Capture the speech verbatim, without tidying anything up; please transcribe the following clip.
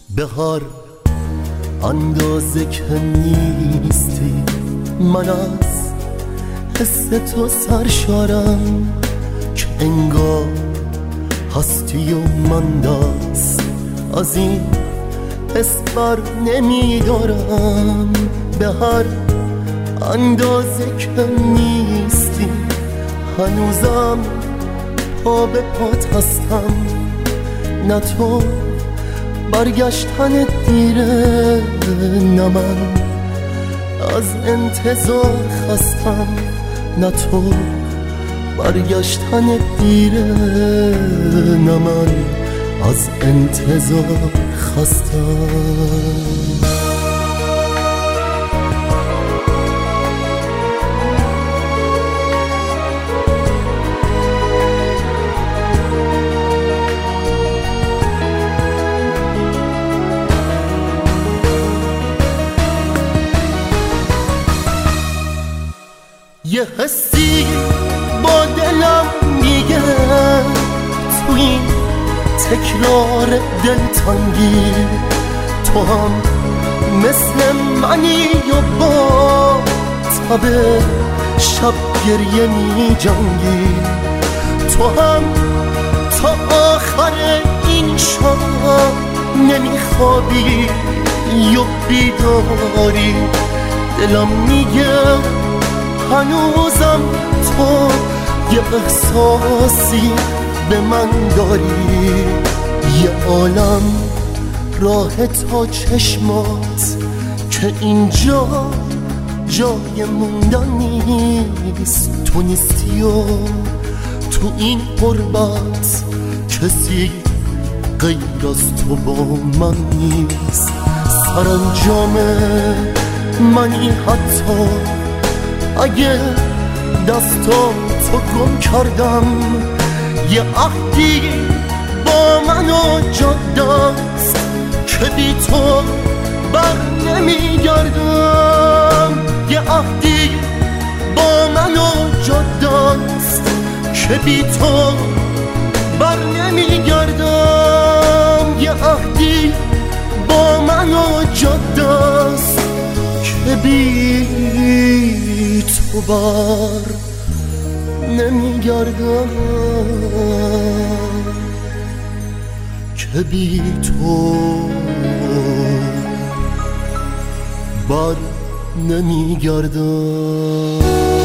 بهار اندازه که نیستی، من از حس تو سرشارم که انگار هستی و من دست از این حس بر نمیدارم. به هر اندازه که نیستی هنوزم پا به پات هستم، نه تو برگشتن دیره، نه من از انتظار خستم، نه تو برگشتن دیره، نه من از انتظار خستم. یه حسی با دلم میگه تو این تکرار دلتنگی تو هم مثل منی و با تب شب گریه می جنگی، تو هم تا آخر این شب نمیخوابی یا بیداری. دلم میگه هنوزم تو یه احساسی به من داری، یه عالم راه تا چشمات که اینجا جای موندن نیست. تو نیستی و تو این غربت کسی غیر از تو با من نیست. سرانجام منی حتی اگه دستاتو گم کردم، یه عهدی با من و جادست که بی تو بر نمیگردم، یه عهدی با من و جادست که بی تو بر نمیگردم، یه عهدی با من و جادست که بی تو بر نمیگردم، که بی تو بر نمیگردم.